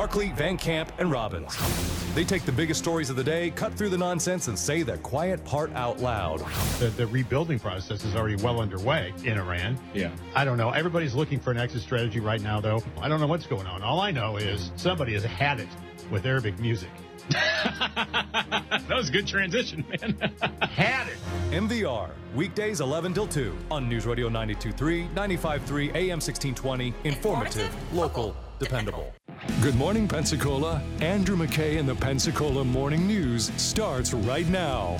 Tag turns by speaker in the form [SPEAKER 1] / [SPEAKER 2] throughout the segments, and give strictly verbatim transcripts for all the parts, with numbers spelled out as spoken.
[SPEAKER 1] Barkley, Van Camp, and Robbins. They take the biggest stories of the day, cut through the nonsense, and say the quiet part out loud.
[SPEAKER 2] The, the rebuilding process is already well underway in Iran.
[SPEAKER 3] Yeah.
[SPEAKER 2] I don't know. Everybody's looking for an exit strategy right now, though. I don't know what's going on. All I know is somebody has had it with Arabic music.
[SPEAKER 3] That was a good transition, man.
[SPEAKER 2] Had it.
[SPEAKER 1] M V R, weekdays eleven till two on News Radio ninety-two point three, ninety-five point three, A M sixteen twenty. Informative, local, dependable. Good morning, Pensacola. Andrew McKay in the Pensacola Morning News starts right now.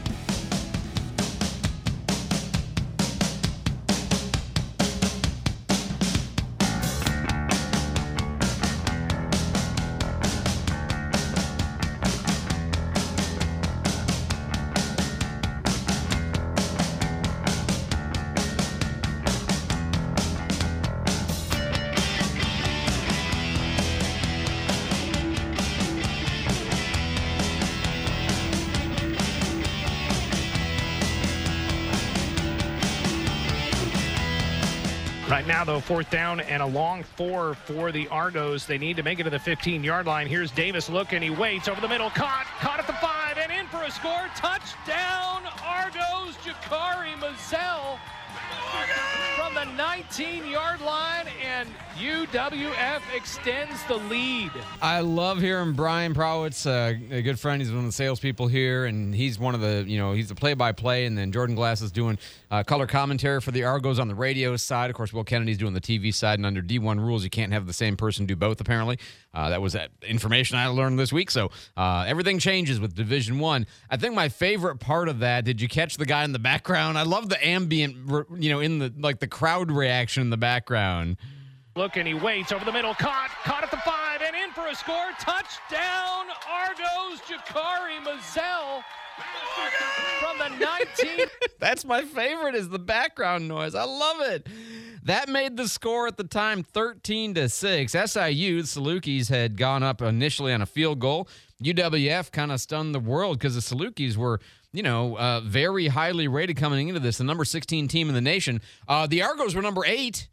[SPEAKER 4] Right now, though, fourth down and a long four for the Argos. They need to make it to the fifteen-yard line. Here's Davis looking. He waits over the middle. Caught. Caught at the five and in for a score. Touchdown, Argos. Jakari Mazel from the nineteen-yard line, and U W F extends the lead.
[SPEAKER 5] I love hearing Brian Prowitz, uh, a good friend. He's one of the salespeople here, and he's one of the, you know, he's the play-by-play, and then Jordan Glass is doing uh, color commentary for the Argos on the radio side. Of course, Will Kennedy's doing the T V side, and under D one rules, you can't have the same person do both, apparently. Uh, that was that information I learned this week, so uh, everything changes with Division One. I think my favorite part of that, did you catch the guy in the background? I love the ambient, you know, in the, like, the crowd reaction in the background.
[SPEAKER 4] Look, and he waits over the middle. Caught. Caught at the five and in for a score. Touchdown, Argos. Jakari Mazel from the nineteen.
[SPEAKER 5] That's my favorite, is the background noise. I love it. That made the score at the time thirteen to six. S I U, the Salukis, had gone up initially on a field goal. U W F kind of stunned the world because the Salukis were, you know, uh, very highly rated coming into this, the number sixteen team in the nation. Uh, the Argos were number eight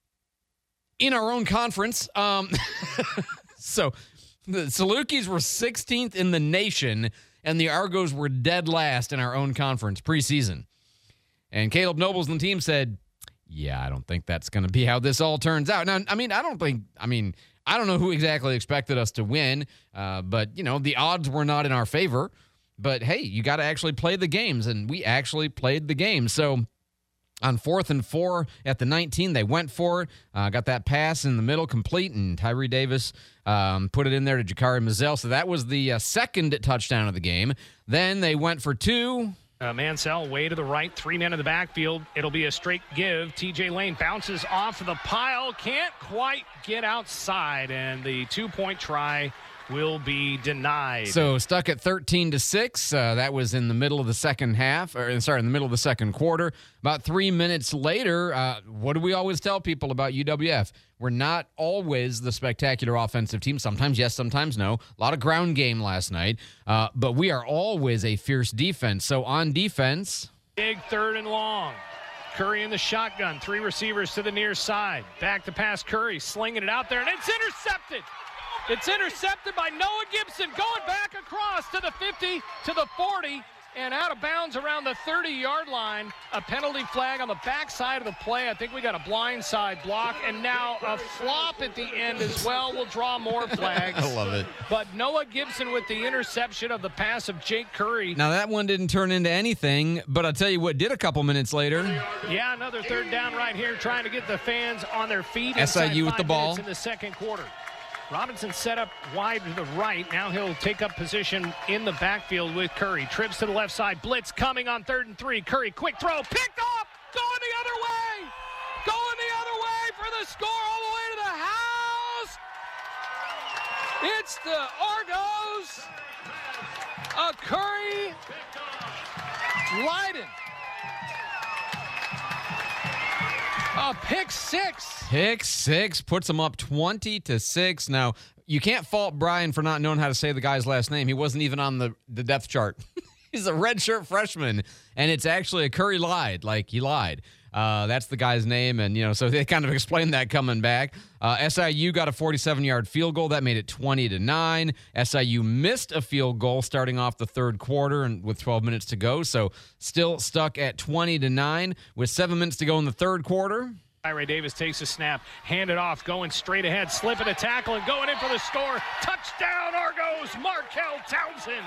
[SPEAKER 5] in our own conference. Um, so the Salukis were sixteenth in the nation, and the Argos were dead last in our own conference preseason. And Caleb Nobles and the team said, yeah, I don't think that's going to be how this all turns out. Now, I mean, I don't think, I mean, I don't know who exactly expected us to win, uh, but, you know, the odds were not in our favor. But, hey, you got to actually play the games, and we actually played the game. So on fourth and four at the nineteen, they went for it, uh, got that pass in the middle complete, and Tyree Davis um, put it in there to Jakari Mazel. So that was the uh, second touchdown of the game. Then they went for two.
[SPEAKER 4] Uh, Mansell way to the right, three men in the backfield. It'll be a straight give. T J Lane bounces off the pile, can't quite get outside, and the two-point try will be denied.
[SPEAKER 5] So stuck at thirteen to six. Uh, that was in the middle of the second half, or sorry, in the middle of the second quarter. About three minutes later, uh, what do we always tell people about U W F? We're not always the spectacular offensive team. Sometimes yes, sometimes no. A lot of ground game last night, uh, but we are always a fierce defense. So on defense,
[SPEAKER 4] big third and long. Curry in the shotgun, three receivers to the near side. Back to pass Curry, slinging it out there, and it's intercepted. It's intercepted by Noah Gibson, going back across to the fifty, to the forty, and out of bounds around the thirty-yard line. A penalty flag on the backside of the play. I think we got a blindside block, and now a flop at the end as well. We'll draw more flags.
[SPEAKER 5] I love it.
[SPEAKER 4] But Noah Gibson with the interception of the pass of Jake Curry.
[SPEAKER 5] Now that one didn't turn into anything, but I'll tell you what did a couple minutes later.
[SPEAKER 4] Yeah, another third down right here, trying to get the fans on their feet.
[SPEAKER 5] S I U with the ball
[SPEAKER 4] in the second quarter. Robinson set up wide to the right. Now he'll take up position in the backfield with Curry. Trips to the left side. Blitz coming on third and three. Curry, quick throw. Picked off. Going the other way. Going the other way for the score all the way to the house. It's the Argos. A Curry. Leiden. A pick six.
[SPEAKER 5] Pick six puts them up twenty to six. Now, you can't fault Brian for not knowing how to say the guy's last name. He wasn't even on the, the depth chart. He's a redshirt freshman, and it's actually a Curry lied. Like, he lied. Uh, that's the guy's name, and you know, so they kind of explained that coming back. Uh, S I U got a forty-seven-yard field goal that made it twenty to nine. S I U missed a field goal starting off the third quarter, and with twelve minutes to go, so still stuck at twenty to nine with seven minutes to go in the third quarter.
[SPEAKER 4] Ray Davis takes a snap, hand it off, going straight ahead, slipping a tackle, and going in for the score. Touchdown, Argos, Markel Townsend.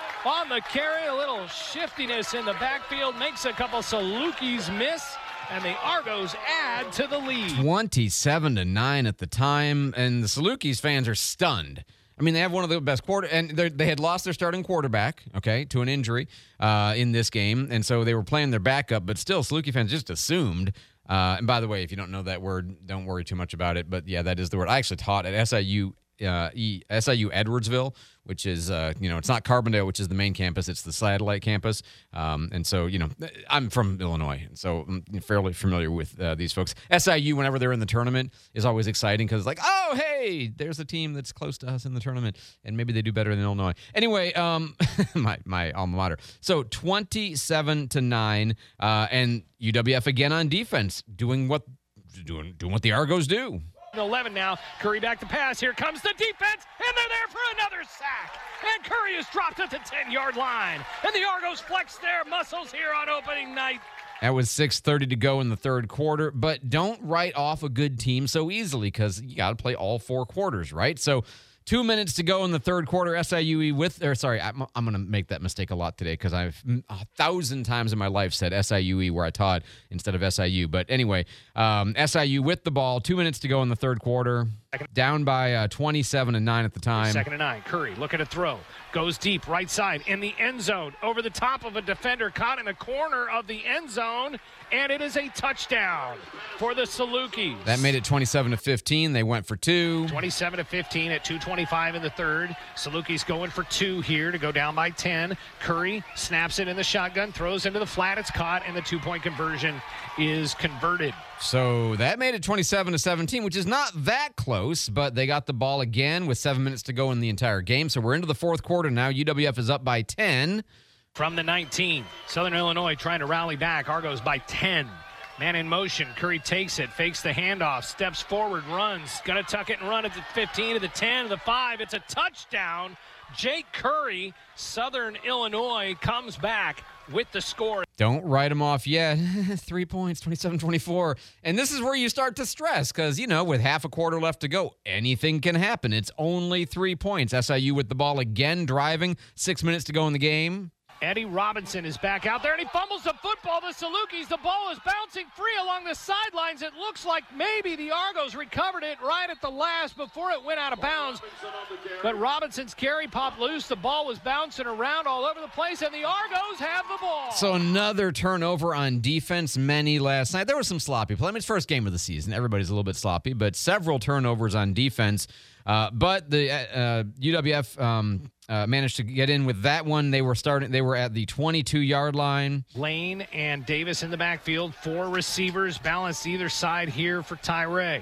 [SPEAKER 4] On the carry, a little shiftiness in the backfield, makes a couple Salukis miss, and the Argos add to the lead.
[SPEAKER 5] twenty-seven to nine at the time, and the Salukis fans are stunned. I mean, they have one of the best quarter, and they had lost their starting quarterback, okay, to an injury uh, in this game, and so they were playing their backup, but still, Saluki fans just assumed. Uh, and by the way, if you don't know that word, don't worry too much about it. But yeah, that is the word. I actually taught at S I U, uh, e, S I U Edwardsville, which is, uh, you know, it's not Carbondale, which is the main campus. It's the satellite campus. Um, and so, you know, I'm from Illinois, so I'm fairly familiar with uh, these folks. S I U, whenever they're in the tournament, is always exciting because it's like, oh, hey, there's a team that's close to us in the tournament, and maybe they do better than Illinois. Anyway, um, my my alma mater. So twenty-seven to nine, uh, and U W F again on defense, doing what doing doing what the Argos do.
[SPEAKER 4] eleven now. Curry back to pass. Here comes the defense, and they're there for another sack. And Curry is dropped at the ten-yard line. And the Argos flex their muscles here on opening night.
[SPEAKER 5] That was six thirty to go in the third quarter, but don't write off a good team so easily because you got to play all four quarters, right? So two minutes to go in the third quarter. S I U E with, or sorry, I'm, I'm going to make that mistake a lot today because I've a thousand times in my life said S I U E where I taught instead of S I U. But anyway, um, S I U with the ball, two minutes to go in the third quarter, down by uh, twenty-seven to nine at the time.
[SPEAKER 4] Second and nine. Curry looking to throw. Goes deep, right side, in the end zone, over the top of a defender, caught in the corner of the end zone, and it is a touchdown for the Salukis.
[SPEAKER 5] That made it twenty-seven to fifteen. They went for two.
[SPEAKER 4] twenty-seven to fifteen at two twenty-five in the third. Salukis going for two here to go down by ten. Curry snaps it in the shotgun, throws into the flat. It's caught, and the two-point conversion is converted.
[SPEAKER 5] So that made it twenty-seven to seventeen, which is not that close, but they got the ball again with seven minutes to go in the entire game. So we're into the fourth quarter now. U W F is up by ten.
[SPEAKER 4] From the nineteen, Southern Illinois trying to rally back. Argos by ten. Man in motion. Curry takes it, fakes the handoff, steps forward, runs. Gonna tuck it and run at the fifteen, to the ten, to the five. It's a touchdown. Jake Curry, Southern Illinois, comes back with the score.
[SPEAKER 5] Don't write them off yet. Three points, twenty-seven twenty-four. And this is where you start to stress because, you know, with half a quarter left to go, anything can happen. It's only three points. S I U with the ball again, driving. Six minutes to go in the game.
[SPEAKER 4] Eddie Robinson is back out there, and he fumbles the football. The Salukis, the ball is bouncing free along the sidelines. It looks like maybe the Argos recovered it right at the last before it went out of bounds. But Robinson's carry popped loose. The ball was bouncing around all over the place, and the Argos have the ball.
[SPEAKER 5] So another turnover on defense. Many last night. There was some sloppy play. I mean, it's first game of the season. Everybody's a little bit sloppy, but several turnovers on defense. Uh, but the uh, U W F um, uh, managed to get in with that one. They were starting. They were at the twenty-two-yard line.
[SPEAKER 4] Lane and Davis in the backfield. Four receivers balanced either side here for Tyree.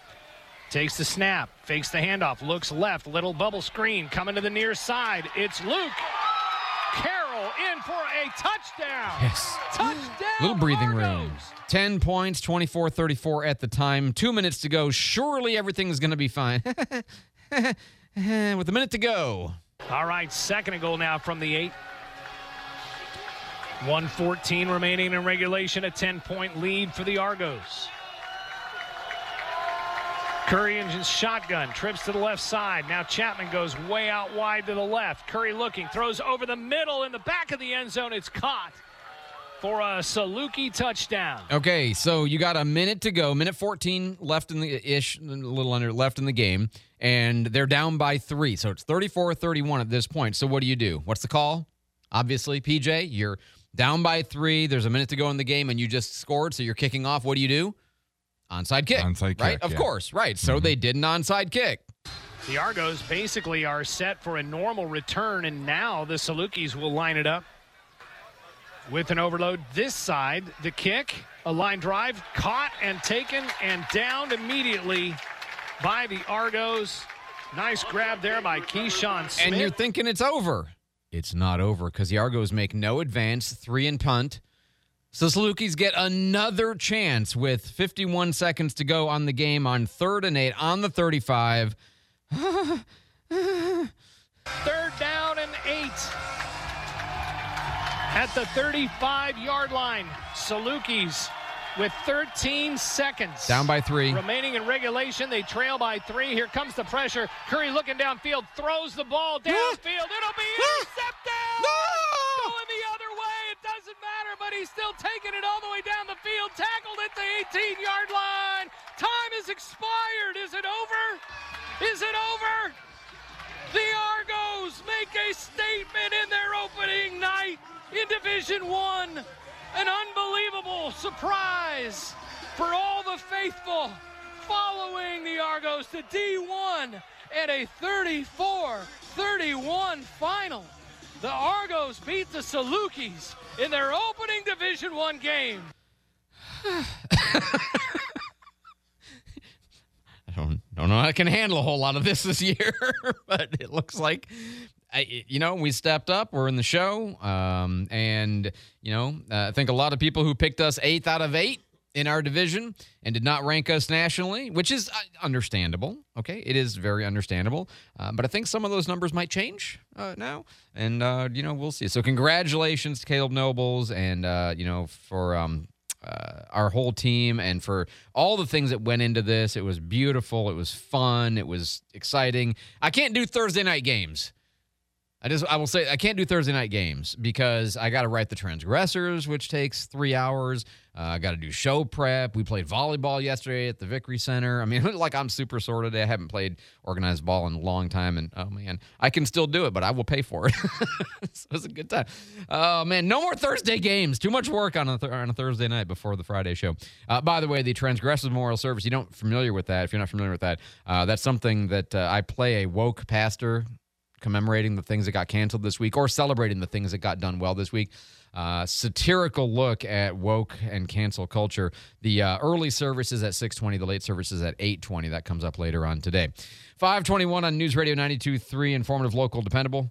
[SPEAKER 4] Takes the snap, fakes the handoff, looks left, little bubble screen coming to the near side. It's Luke Carroll in for a touchdown.
[SPEAKER 5] Yes.
[SPEAKER 4] Touchdown.
[SPEAKER 5] Little breathing
[SPEAKER 4] Argos.
[SPEAKER 5] room. ten points, twenty-four thirty-four at the time. Two minutes to go. Surely everything is going to be fine. With a minute to go.
[SPEAKER 4] All right, second and goal now from the eight. one fourteen remaining in regulation, a ten-point lead for the Argos. Curry in his shotgun, trips to the left side. Now Chapman goes way out wide to the left. Curry looking, throws over the middle in the back of the end zone. It's caught for a Saluki touchdown.
[SPEAKER 5] Okay, so you got a minute to go, minute fourteen left in the ish, a little under left in the game, and they're down by three. So it's thirty-four thirty-one at this point. So what do you do? What's the call? Obviously, P J, you're down by three. There's a minute to go in the game, and you just scored, so you're kicking off. What do you do? Onside kick.
[SPEAKER 6] Onside
[SPEAKER 5] right?
[SPEAKER 6] kick,
[SPEAKER 5] Of
[SPEAKER 6] yeah.
[SPEAKER 5] course, right. So
[SPEAKER 6] Mm-hmm.
[SPEAKER 5] they did an onside kick.
[SPEAKER 4] The Argos basically are set for a normal return, and now the Salukis will line it up with an overload this side. The kick, a line drive, caught and taken and downed immediately by the Argos. Nice grab there by Keyshawn Smith.
[SPEAKER 5] And you're thinking it's over. It's not over because the Argos make no advance, three and punt. So Salukis get another chance with fifty-one seconds to go on the game on third and eight on the thirty-five.
[SPEAKER 4] Third down and eight. At the thirty-five-yard line, Salukis with thirteen seconds.
[SPEAKER 5] Down by three.
[SPEAKER 4] Remaining in regulation, they trail by three. Here comes the pressure. Curry looking downfield, throws the ball downfield. It'll be intercepted!
[SPEAKER 5] No!
[SPEAKER 4] Going the other way. It doesn't matter, but he's still taking it all the way down the field. Tackled at the eighteen-yard line. Time is expired. Is it over? Is it over? The Argos make a statement in their opening night in Division One. An unbelievable surprise for all the faithful following the Argos to D one and a thirty-four thirty-one final. The Argos beat the Salukis in their opening Division One game.
[SPEAKER 5] I don't, don't know I can handle a whole lot of this this year, but it looks like, I, you know, we stepped up. We're in the show. Um, and, you know, uh, I think a lot of people who picked us eighth out of eight in our division and did not rank us nationally, which is uh, understandable. Okay, it is very understandable. Uh, but I think some of those numbers might change uh, now. And, uh, you know, we'll see. So congratulations to Caleb Nobles and, uh, you know, for um, uh, our whole team and for all the things that went into this. It was beautiful. It was fun. It was exciting. I can't do Thursday night games. I just I will say I can't do Thursday night games because I got to write the transgressors, which takes three hours. Uh, I got to do show prep. We played volleyball yesterday at the Vickery Center. I mean, like I'm super sore today. I haven't played organized ball in a long time, and oh man, I can still do it, but I will pay for it. So it was a good time. Oh man, no more Thursday games. Too much work on a th- on a Thursday night before the Friday show. Uh, by the way, the Transgressors Memorial Service. You don't familiar with that? If you're not familiar with that, uh, that's something that uh, I play a woke pastor, commemorating the things that got canceled this week or celebrating the things that got done well this week. Uh, satirical look at woke and cancel culture. The uh, early services at six twenty, the late services at eight twenty. That comes up later on today. five twenty-one on News Radio ninety-two point three, informative, local, dependable.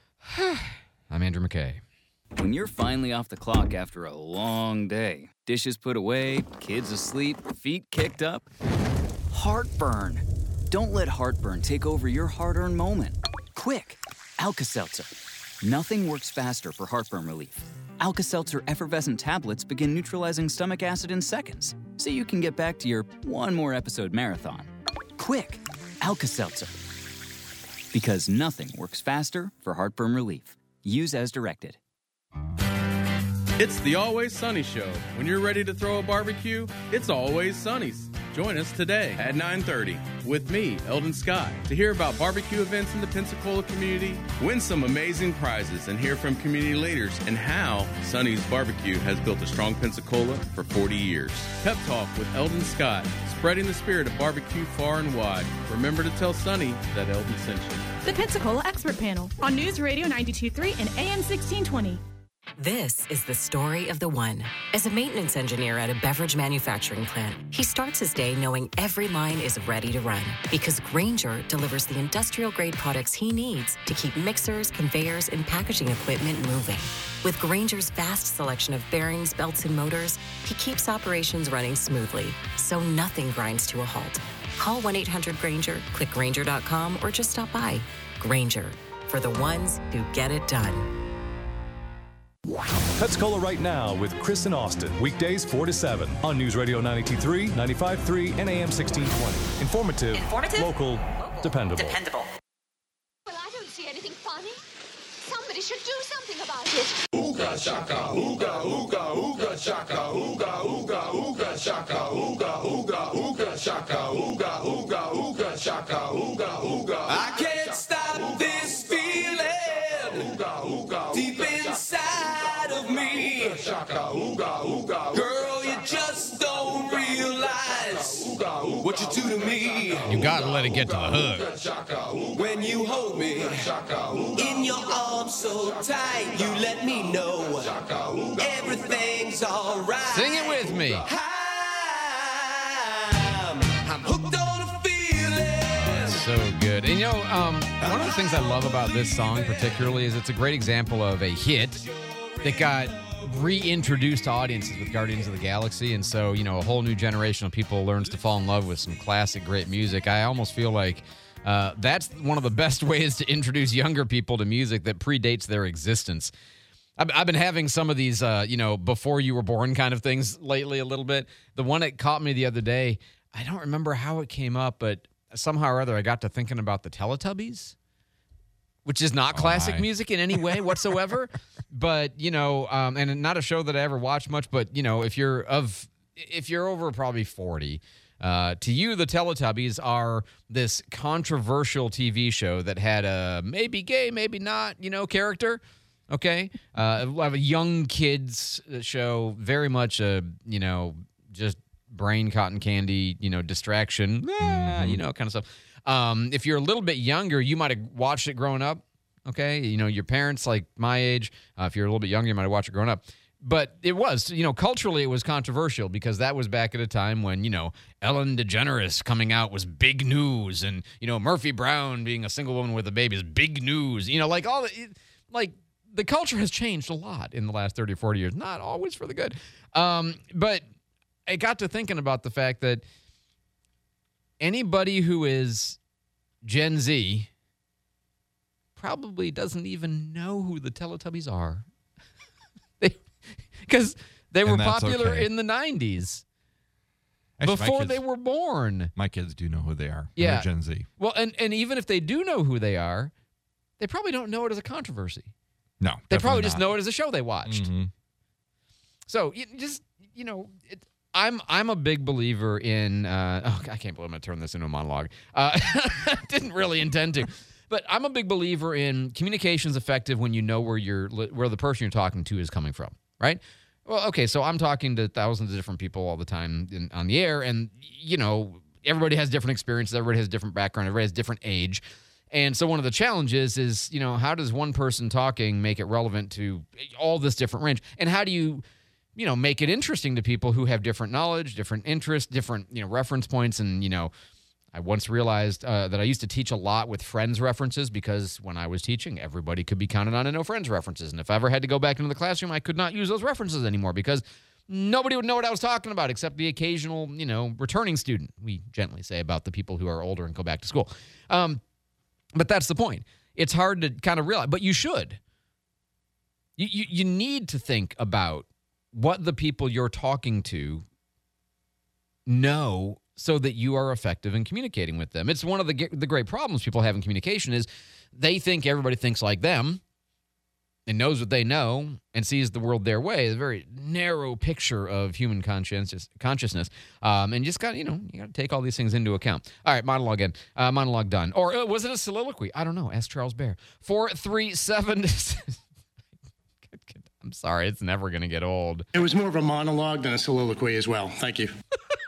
[SPEAKER 5] I'm Andrew McKay.
[SPEAKER 6] When you're finally off the clock after a long day, dishes put away, kids asleep, feet kicked up, heartburn. Don't let heartburn take over your hard-earned moment. Quick, Alka-Seltzer. Nothing works faster for heartburn relief. Alka-Seltzer effervescent tablets begin neutralizing stomach acid in seconds, so you can get back to your one more episode marathon. Quick, Alka-Seltzer. Because nothing works faster for heartburn relief. Use as directed.
[SPEAKER 7] It's the Always Sunny Show. When you're ready to throw a barbecue, it's Always Sunny's. Join us today at nine thirty with me, Eldon Scott, to hear about barbecue events in the Pensacola community, win some amazing prizes, and hear from community leaders and how Sunny's Barbecue has built a strong Pensacola for forty years. Pep Talk with Eldon Scott, spreading the spirit of barbecue far and wide. Remember to tell Sunny that Eldon sent you.
[SPEAKER 8] The Pensacola Expert Panel on News Radio ninety-two point three and A M sixteen twenty.
[SPEAKER 9] This is the story of the one. As a maintenance engineer at a beverage manufacturing plant, he starts his day knowing every line is ready to run because Grainger delivers the industrial-grade products he needs to keep mixers, conveyors, and packaging equipment moving. With Grainger's vast selection of bearings, belts, and motors, he keeps operations running smoothly, so nothing grinds to a halt. Call one eight hundred Grainger, click Grainger dot com, or just stop by. Grainger, for the ones who get it done.
[SPEAKER 1] Pensacola Right Now with Chris and Austin. Weekdays four to seven on News Radio ninety-two point three, ninety-five point three, and A M sixteen twenty. Informative,
[SPEAKER 10] Informative?
[SPEAKER 1] local,
[SPEAKER 10] Local.
[SPEAKER 1] dependable.
[SPEAKER 10] Dependable.
[SPEAKER 11] Well, I don't see anything funny. Somebody should do something about it.
[SPEAKER 12] Ooga shaka, ooga, ooga, ooga shaka, ooga, ooga, ooga shaka, ooga, ooga, ooga shaka, ooga, ooga, ooga shaka, ooga, ooga. I can't stop this feeling deep inside of me. Girl, you just don't realize what you do to me.
[SPEAKER 5] You gotta let it get to the hook.
[SPEAKER 12] When you hold me in your arms so tight, you let me know everything's alright.
[SPEAKER 5] Sing it with me.
[SPEAKER 12] I'm, I'm hooked on a feeling.
[SPEAKER 5] So good. And you know, um, one of the things I love about this song particularly is it's a great example of a hit that got reintroduced to audiences with Guardians of the Galaxy. And so, you know, a whole new generation of people learns to fall in love with some classic, great music. I almost feel like uh, that's one of the best ways to introduce younger people to music that predates their existence. I've, I've been having some of these, uh, you know, before you were born kind of things lately a little bit. The one that caught me the other day, I don't remember how it came up, but somehow or other I got to thinking about the Teletubbies, which is not classic
[SPEAKER 10] oh
[SPEAKER 5] music in any way whatsoever. But, you know, um, and not a show that I ever watched much, but, you know, if you're of, if you're over probably forty, uh, to you, the Teletubbies are this controversial T V show that had a maybe gay, maybe not, you know, character. Okay. Uh, I have a young kids show, very much a, you know, just brain cotton candy, you know, distraction, ah, you know, kind of stuff. Um, if you're a little bit younger, you might have watched it growing up. Okay. You know, your parents, like my age, uh, if you're a little bit younger, you might have watched it growing up. But it was, you know, culturally it was controversial because that was back at a time when, you know, Ellen DeGeneres coming out was big news. And, you know, Murphy Brown being a single woman with a baby is big news. You know, like all the, like the culture has changed a lot in the last thirty or forty years. Not always for the good. Um, but I got to thinking about the fact that anybody who is Gen Z probably doesn't even know who the Teletubbies are. Because they, they were popular okay. in the nineties. Actually, before kids, they were born.
[SPEAKER 10] My kids do know who they are.
[SPEAKER 5] Yeah.
[SPEAKER 10] They're Gen Z.
[SPEAKER 5] Well, and, and even if they do know who they are, they probably don't know it as a controversy.
[SPEAKER 10] No.
[SPEAKER 5] They probably not. just know it as a show they watched.
[SPEAKER 10] Mm-hmm.
[SPEAKER 5] So you just, you know, it, I'm I'm a big believer in, uh, oh, I can't believe I'm going to turn this into a monologue. Uh, didn't really intend to. But I'm a big believer in communication's effective when you know where you're, where the person you're talking to is coming from, right? Well, okay, so I'm talking to thousands of different people all the time in, on the air, and, you know, everybody has different experiences, everybody has different background, everybody has different age. And so one of the challenges is, you know, how does one person talking make it relevant to all this different range? And how do you, you know, make it interesting to people who have different knowledge, different interests, different, you know, reference points? And, you know, I once realized uh, that I used to teach a lot with Friends references because when I was teaching, everybody could be counted on to know Friends references. And if I ever had to go back into the classroom, I could not use those references anymore because nobody would know what I was talking about except the occasional, you know, returning student, we gently say about the people who are older and go back to school. Um, but that's the point. It's hard to kind of realize, but you should. You, you, you need to think about what the people you're talking to know so that you are effective in communicating with them. It's one of the the great problems people have in communication is they think everybody thinks like them and knows what they know and sees the world their way. It's a very narrow picture of human conscience, consciousness. Um, and you just got, you know, you got to take all these things into account. All right, monologue in. Uh, monologue done. Or uh, was it a soliloquy? I don't know. Ask Charles Bair. four three seven I'm sorry. It's never going to get old.
[SPEAKER 13] It was more of a monologue than a soliloquy as well. Thank you.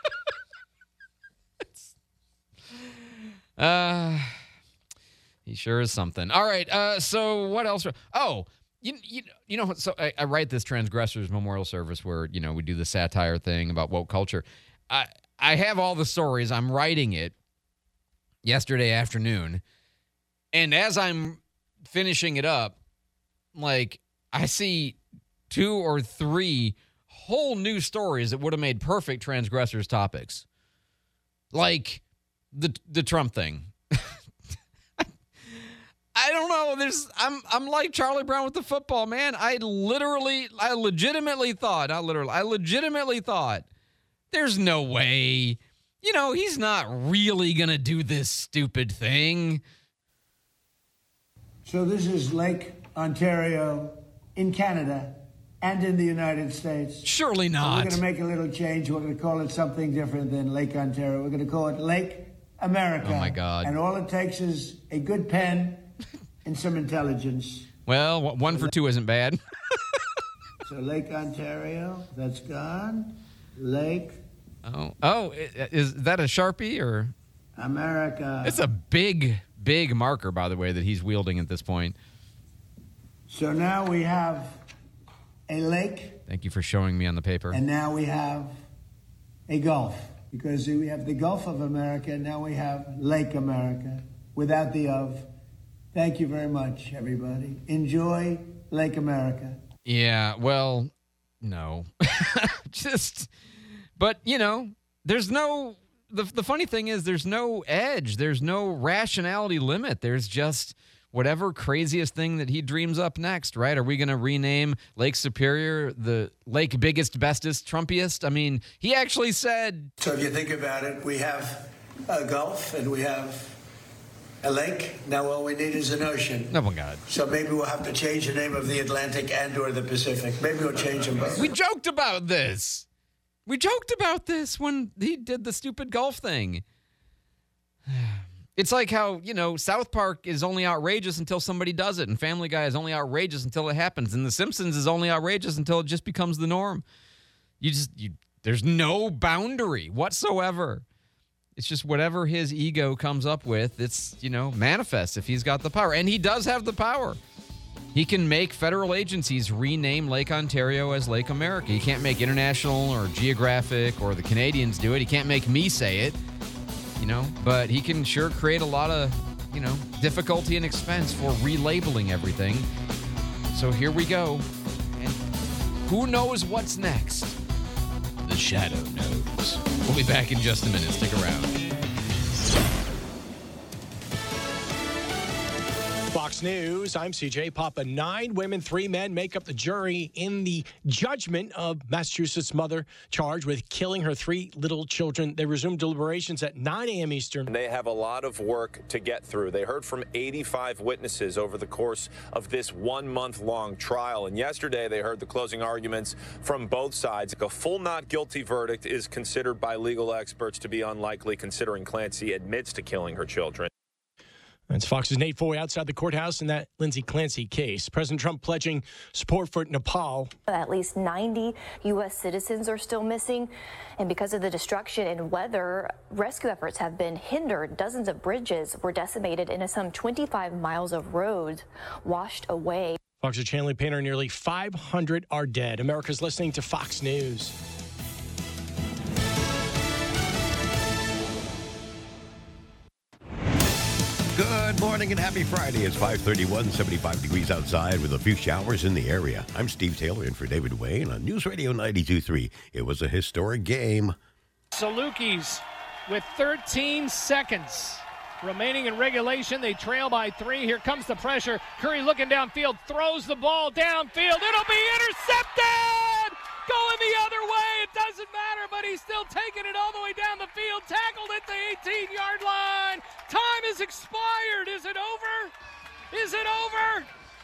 [SPEAKER 5] Uh, he sure is something. All right. Uh, so what else? Oh, you you you know. So I, I write this Transgressors Memorial Service where you know we do the satire thing about woke culture. I I have all the stories. I'm writing it yesterday afternoon, and as I'm finishing it up, like I see two or three whole new stories that would have made perfect Transgressors topics, like. The the Trump thing. I don't know. There's I'm I'm like Charlie Brown with the football, man. I literally I legitimately thought, not literally, I legitimately thought there's no way. You know, he's not really gonna do this stupid thing.
[SPEAKER 14] So this is Lake Ontario in Canada and in the United States.
[SPEAKER 5] Surely not.
[SPEAKER 14] And we're gonna make a little change. We're gonna call it something different than Lake Ontario. We're gonna call it Lake America.
[SPEAKER 5] Oh, my God.
[SPEAKER 14] And all it takes is a good pen and some intelligence.
[SPEAKER 5] Well, one for two isn't bad.
[SPEAKER 14] So Lake Ontario, that's gone. Lake.
[SPEAKER 5] Oh, oh, is that a Sharpie or?
[SPEAKER 14] America.
[SPEAKER 5] It's a big, big marker, by the way, that he's wielding at this point.
[SPEAKER 14] So now we have a lake.
[SPEAKER 5] Thank you for showing me on the paper.
[SPEAKER 14] And now we have a Gulf. Because we have the Gulf of America, and now we have Lake America, without the of. Thank you very much, everybody. Enjoy Lake America.
[SPEAKER 5] Yeah, well, no. Just, but, you know, there's no, the, the funny thing is there's no edge. There's no rationality limit. There's just whatever craziest thing that he dreams up next, right? Are we going to rename Lake Superior the Lake Biggest, Bestest, Trumpiest? I mean, he actually said.
[SPEAKER 14] So if you think about it, we have a Gulf and we have a lake. Now all we need is an ocean.
[SPEAKER 5] Oh, my God.
[SPEAKER 14] So maybe we'll have to change the name of the Atlantic and or the Pacific. Maybe we'll change them both.
[SPEAKER 5] We joked about this. We joked about this when he did the stupid golf thing. It's like how, you know, South Park is only outrageous until somebody does it, and Family Guy is only outrageous until it happens, and The Simpsons is only outrageous until it just becomes the norm. You just, you, there's no boundary whatsoever. It's just whatever his ego comes up with, it's, you know, manifests if he's got the power. And he does have the power. He can make federal agencies rename Lake Ontario as Lake America. He can't make International or Geographic or the Canadians do it. He can't make me say it. You know, but he can sure create a lot of, you know, difficulty and expense for relabeling everything. So here we go. And who knows what's next? The shadow knows. We'll be back in just a minute. Stick around.
[SPEAKER 15] Fox News, I'm C J Papa. Nine women, three men make up the jury in the judgment of Massachusetts mother charged with killing her three little children. They resumed deliberations at nine a.m. Eastern.
[SPEAKER 16] They have a lot of work to get through. They heard from eighty-five witnesses over the course of this one-month-long trial. And yesterday, they heard the closing arguments from both sides. A full not guilty verdict is considered by legal experts to be unlikely, considering Clancy admits to killing her children.
[SPEAKER 15] That's Fox's Nate Foy outside the courthouse in that Lindsay Clancy case. President Trump pledging support for Nepal.
[SPEAKER 17] At least ninety U S citizens are still missing. And because of the destruction and weather, rescue efforts have been hindered. Dozens of bridges were decimated and some twenty-five miles of roads washed away.
[SPEAKER 15] Fox's Chanley Painter, nearly five hundred are dead. America's listening to Fox News.
[SPEAKER 18] Good morning and happy Friday. It's five thirty-one, seventy-five degrees outside with a few showers in the area. I'm Steve Taylor in for David Wayne on News Radio ninety-two point three. It was a historic game.
[SPEAKER 4] Salukis with thirteen seconds remaining in regulation. They trail by three. Here comes the pressure. Curry looking downfield, throws the ball downfield. It'll be intercepted! Going the other way. It doesn't matter, but he's still taking it all the way down the field. Tackled at the eighteen-yard line. Time is expired. Is it over? Is it over?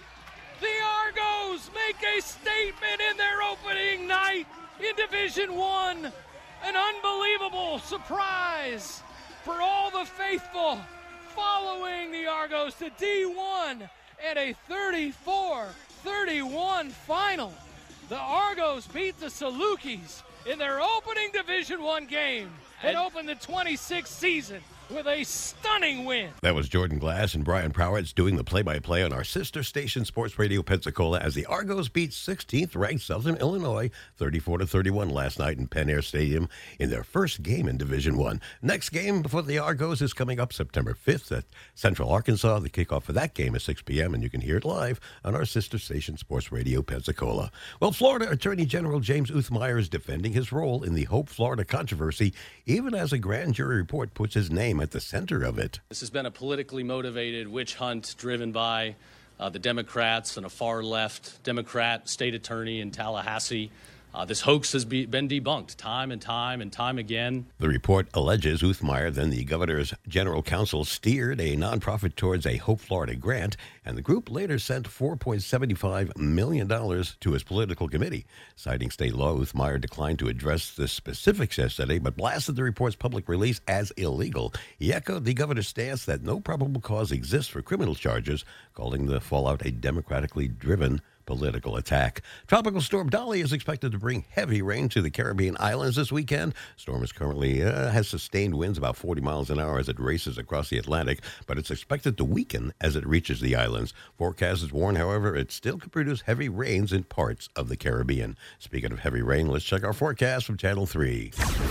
[SPEAKER 4] The Argos make a statement in their opening night in Division One. An unbelievable surprise for all the faithful following the Argos to D one and a thirty-four thirty-one final. The Argos beat the Salukis in their opening Division One game and opened the twenty-sixth season with a stunning win.
[SPEAKER 18] That was Jordan Glass and Brian Prowitz doing the play-by-play on our sister station, Sports Radio Pensacola, as the Argos beat sixteenth-ranked Southern Illinois thirty-four to thirty-one last night in Penn Air Stadium in their first game in Division One. Next game before the Argos is coming up September fifth at Central Arkansas. The kickoff for that game is six p.m., and you can hear it live on our sister station, Sports Radio Pensacola. Well, Florida Attorney General James Uthmeier is defending his role in the Hope Florida controversy, even as a grand jury report puts his name at the center of it.
[SPEAKER 19] This has been a politically motivated witch hunt driven by uh, the Democrats and a far-left Democrat state attorney in Tallahassee. Uh, this hoax has be, been debunked time and time and time again.
[SPEAKER 18] The report alleges Uthmeier, then the governor's general counsel, steered a nonprofit towards a Hope Florida grant, and the group later sent four point seven five million dollars to his political committee. Citing state law, Uthmeier declined to address the specifics yesterday, but blasted the report's public release as illegal. He echoed the governor's stance that no probable cause exists for criminal charges, calling the fallout a democratically driven political attack. Tropical storm Dolly is expected to bring heavy rain to the Caribbean islands this weekend. Storm is currently uh, has sustained winds about forty miles an hour as it races across the Atlantic, but it's expected to weaken as it reaches the islands. Forecasters warn, however, it still could produce heavy rains in parts of the Caribbean. Speaking of heavy rain, let's check our forecast from Channel three.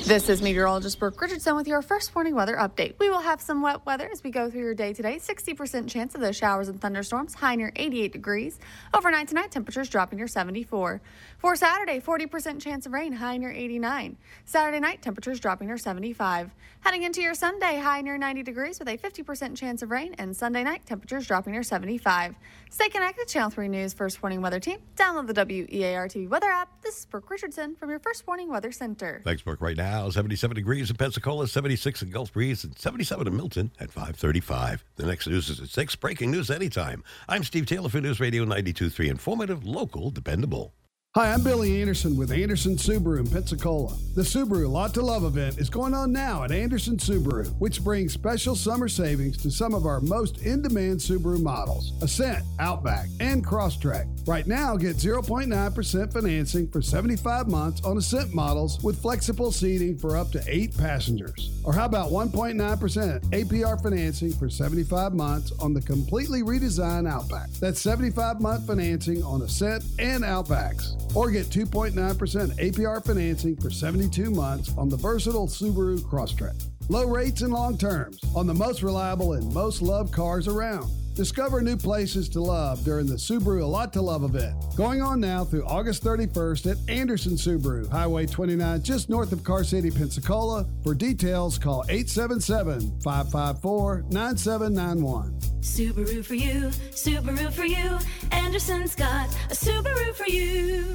[SPEAKER 20] This is meteorologist Brooke Richardson with your first morning weather update. We will have some wet weather as we go through your day today. sixty percent chance of those showers and thunderstorms, high near eighty-eight degrees. Overnight tonight, temperatures dropping near seventy-four. For Saturday, forty percent chance of rain, high near eighty-nine. Saturday night, temperatures dropping near seventy-five. Heading into your Sunday, high near ninety degrees with a fifty percent chance of rain. And Sunday night, temperatures dropping near seventy-five. Stay connected, Channel three News First Morning Weather Team. Download the W E A R T V weather app. This is Brooke Richardson from your First Morning Weather Center.
[SPEAKER 18] Thanks, Brooke. Right now, seventy-seven degrees in Pensacola, seventy-six in Gulf Breeze, and seventy-seven in Milton at five thirty-five. The next news is at six. Breaking news anytime. I'm Steve Taylor for News Radio ninety-two point three. Informative, local, dependable.
[SPEAKER 21] Hi, I'm Billy Anderson with Anderson Subaru in Pensacola. The Subaru Lot to Love event is going on now at Anderson Subaru, which brings special summer savings to some of our most in-demand Subaru models, Ascent, Outback, and Crosstrek. Right now, get zero point nine percent financing for seventy-five months on Ascent models with flexible seating for up to eight passengers. Or how about one point nine percent A P R financing for seventy-five months on the completely redesigned Outback. That's seventy-five month financing on Ascent and Outbacks. Or get two point nine percent A P R financing for seventy-two months on the versatile Subaru Crosstrek. Low rates and long terms on the most reliable and most loved cars around. Discover new places to love during the Subaru A Lot to Love event. Going on now through August thirty-first at Anderson Subaru, Highway twenty-nine, just north of Car City, Pensacola. For details, call eight seven seven, five five four, nine seven nine one.
[SPEAKER 22] Subaru for you, Subaru for you. Anderson's got a Subaru for you.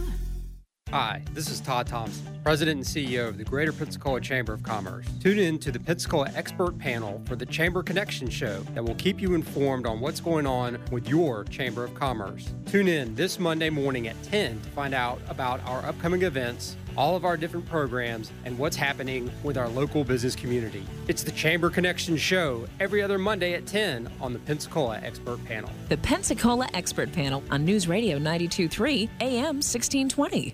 [SPEAKER 23] Hi, this is Todd Thompson, President and C E O of the Greater Pensacola Chamber of Commerce. Tune in to the Pensacola Expert Panel for the Chamber Connection Show that will keep you informed on what's going on with your Chamber of Commerce. Tune in this Monday morning at ten to find out about our upcoming events, all of our different programs, and what's happening with our local business community. It's the Chamber Connection Show every other Monday at ten on the Pensacola Expert Panel.
[SPEAKER 24] The Pensacola Expert Panel on News Radio ninety-two point three A M sixteen twenty.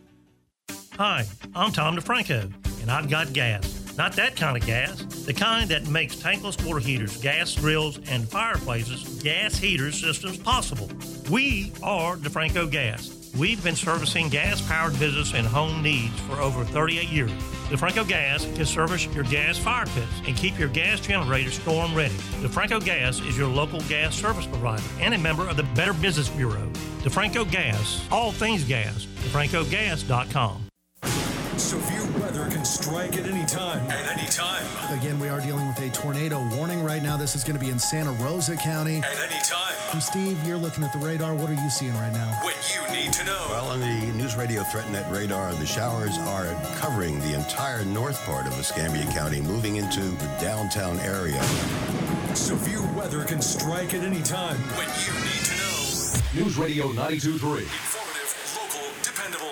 [SPEAKER 25] Hi, I'm Tom DeFranco, and I've got gas. Not that kind of gas, the kind that makes tankless water heaters, gas grills, and fireplaces, gas heater systems possible. We are DeFranco Gas. We've been servicing gas-powered business and home needs for over thirty-eight years. DeFranco Gas can service your gas fire pits and keep your gas generator storm ready. DeFranco Gas is your local gas service provider and a member of the Better Business Bureau. DeFranco Gas, all things gas, DeFranco Gas dot com.
[SPEAKER 1] Severe weather can strike at any time. At any time.
[SPEAKER 26] Again, we are dealing with a tornado warning right now. This is going to be in Santa Rosa County.
[SPEAKER 1] At any time.
[SPEAKER 26] And Steve, you're looking at the radar. What are you seeing right now?
[SPEAKER 1] What you need to know.
[SPEAKER 18] Well, on the News Radio ThreatNet radar, the showers are covering the entire north part of Escambia County, moving into the downtown area.
[SPEAKER 1] Severe weather can strike at any time. What you need to know. News Radio ninety-two point three. Informative, local, dependable.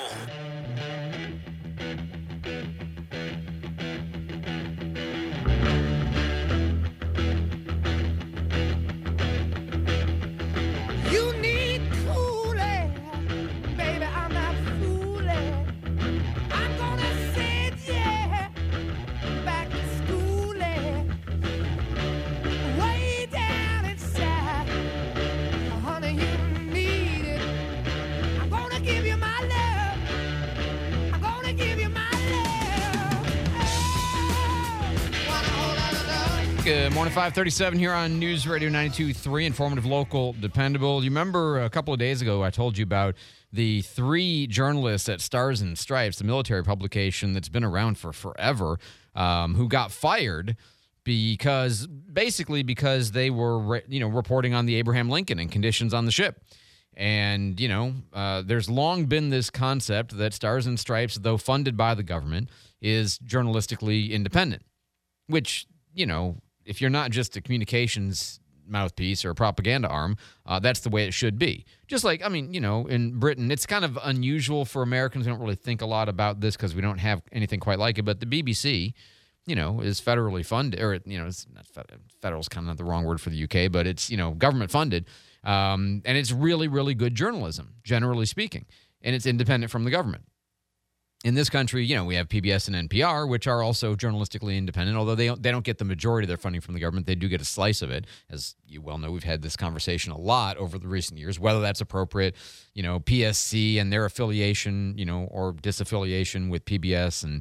[SPEAKER 5] Good morning, five thirty-seven here on News Radio ninety-two point three, informative, local, dependable. You remember a couple of days ago I told you about the three journalists at Stars and Stripes, the military publication that's been around for forever, um, who got fired because, basically because they were, you know, reporting on the Abraham Lincoln and conditions on the ship. And, you know, uh, there's long been this concept that Stars and Stripes, though funded by the government, is journalistically independent, which, you know, if you're not just a communications mouthpiece or a propaganda arm, uh, that's the way it should be. Just like, I mean, you know, in Britain, it's kind of unusual for Americans. We don't really think a lot about this because we don't have anything quite like it. But the B B C, you know, is federally funded, or, you know, it's not federal, federal's kind of not the wrong word for the U K, but it's, you know, government funded. Um, and it's really, really good journalism, generally speaking. And it's independent from the government. In this country, you know, we have P B S and N P R, which are also journalistically independent, although they don't, they don't get the majority of their funding from the government. They do get a slice of it. As you well know, we've had this conversation a lot over the recent years, whether that's appropriate. You know, P S C and their affiliation, you know, or disaffiliation with P B S and,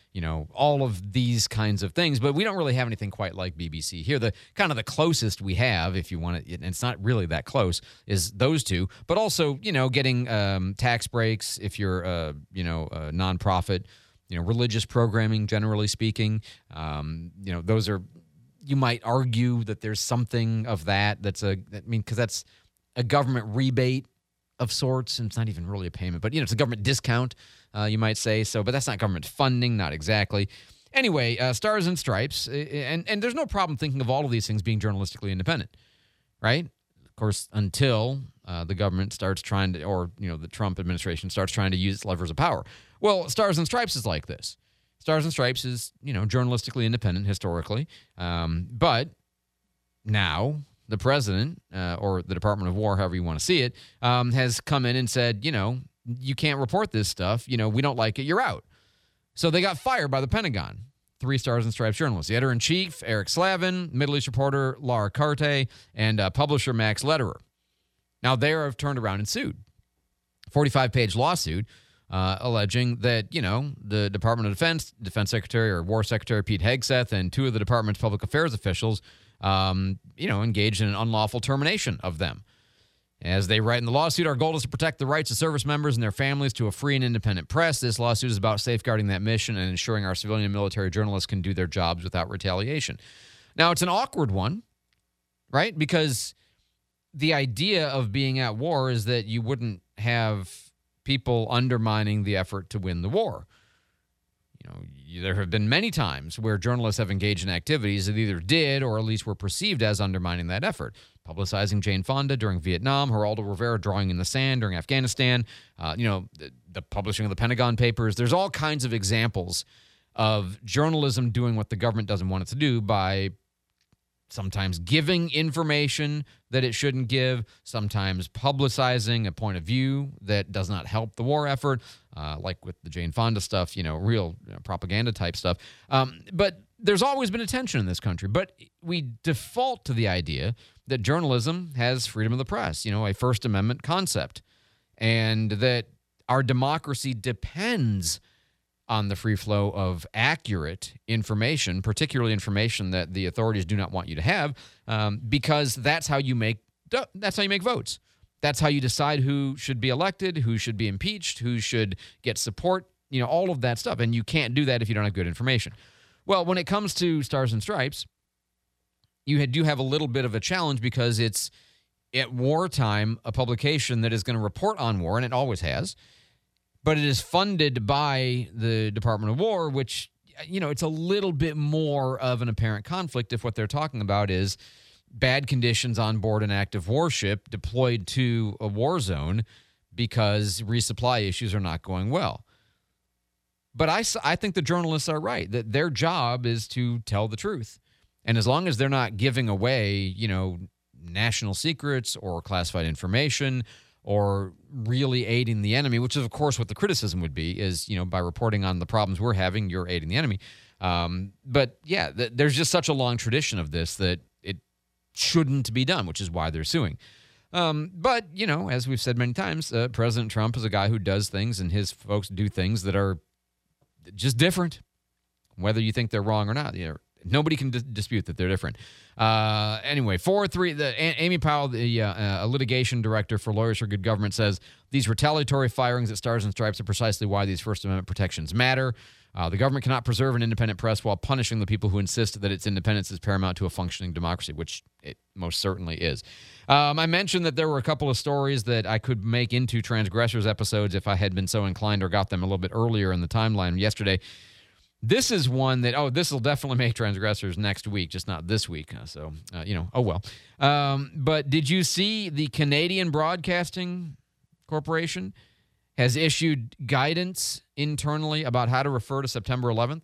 [SPEAKER 5] you know, all of these kinds of things. But we don't really have anything quite like B B C here. The kind of the closest we have, if you want to, and it's not really that close, is those two. But also, you know, getting um, tax breaks if you're, uh, you know, a nonprofit, you know, religious programming, generally speaking. Um, you know, those are, you might argue that there's something of that. That's a, I mean, because that's a government rebate of sorts, and it's not even really a payment, but, you know, it's a government discount, uh, you might say. So, but that's not government funding, not exactly. Anyway, uh, Stars and Stripes, and, and there's no problem thinking of all of these things being journalistically independent, right? Of course, until uh, the government starts trying to, or, you know, the Trump administration starts trying to use its levers of power. Well, Stars and Stripes is like this. Stars and Stripes is, you know, journalistically independent historically, um, but now the president, uh, or the Department of War, however you want to see it, um, has come in and said, you know, you can't report this stuff. You know, we don't like it. You're out. So they got fired by the Pentagon. Three Stars and Stripes journalists. The editor-in-chief, Eric Slavin, Middle East reporter Lara Carte, and uh, publisher Max Lederer. Now, they have turned around and sued. forty-five page lawsuit uh, alleging that, you know, the Department of Defense, Defense Secretary or War Secretary Pete Hegseth, and two of the department's public affairs officials Um, you know, engaged in an unlawful termination of them. As they write in the lawsuit, our goal is to protect the rights of service members and their families to a free and independent press. This lawsuit is about safeguarding that mission and ensuring our civilian and military journalists can do their jobs without retaliation. Now, it's an awkward one, right? Because the idea of being at war is that you wouldn't have people undermining the effort to win the war. You know, there have been many times where journalists have engaged in activities that either did or at least were perceived as undermining that effort. Publicizing Jane Fonda during Vietnam, Geraldo Rivera drawing in the sand during Afghanistan, uh, you know, the, the publishing of the Pentagon Papers. There's all kinds of examples of journalism doing what the government doesn't want it to do by sometimes giving information that it shouldn't give, sometimes publicizing a point of view that does not help the war effort, uh, like with the Jane Fonda stuff, you know, real you know, propaganda type stuff. Um, but there's always been a tension in this country. But we default to the idea that journalism has freedom of the press, you know, a First Amendment concept, and that our democracy depends on the free flow of accurate information, particularly information that the authorities do not want you to have, um, because that's how you make that's how you make votes. That's how you decide who should be elected, who should be impeached, who should get support, you know, all of that stuff. And you can't do that if you don't have good information. Well, when it comes to Stars and Stripes, you do have a little bit of a challenge because it's at wartime a publication that is going to report on war, and it always has. But it is funded by the Department of War, which, you know, it's a little bit more of an apparent conflict if what they're talking about is bad conditions on board an active warship deployed to a war zone because resupply issues are not going well. But I, I think the journalists are right, that their job is to tell the truth. And as long as they're not giving away, you know, national secrets or classified information or really aiding the enemy, which is, of course, what the criticism would be, is, you know, by reporting on the problems we're having, you're aiding the enemy. Um, but, yeah, th- there's just such a long tradition of this that it shouldn't be done, which is why they're suing. Um, but, you know, as we've said many times, uh, President Trump is a guy who does things, and his folks do things that are just different, whether you think they're wrong or not. You know, nobody can dis- dispute that they're different. Uh, anyway, four three. The a- Amy Powell, the uh, uh, litigation director for Lawyers for Good Government, says these retaliatory firings at Stars and Stripes are precisely why these First Amendment protections matter. Uh, the government cannot preserve an independent press while punishing the people who insist that its independence is paramount to a functioning democracy, which it most certainly is. Um, I mentioned that there were a couple of stories that I could make into Transgressors episodes if I had been so inclined or got them a little bit earlier in the timeline yesterday. This is one that, oh, this will definitely make Transgressors next week, just not this week. So, uh, you know, oh well. Um, but did you see the Canadian Broadcasting Corporation has issued guidance internally about how to refer to September eleventh?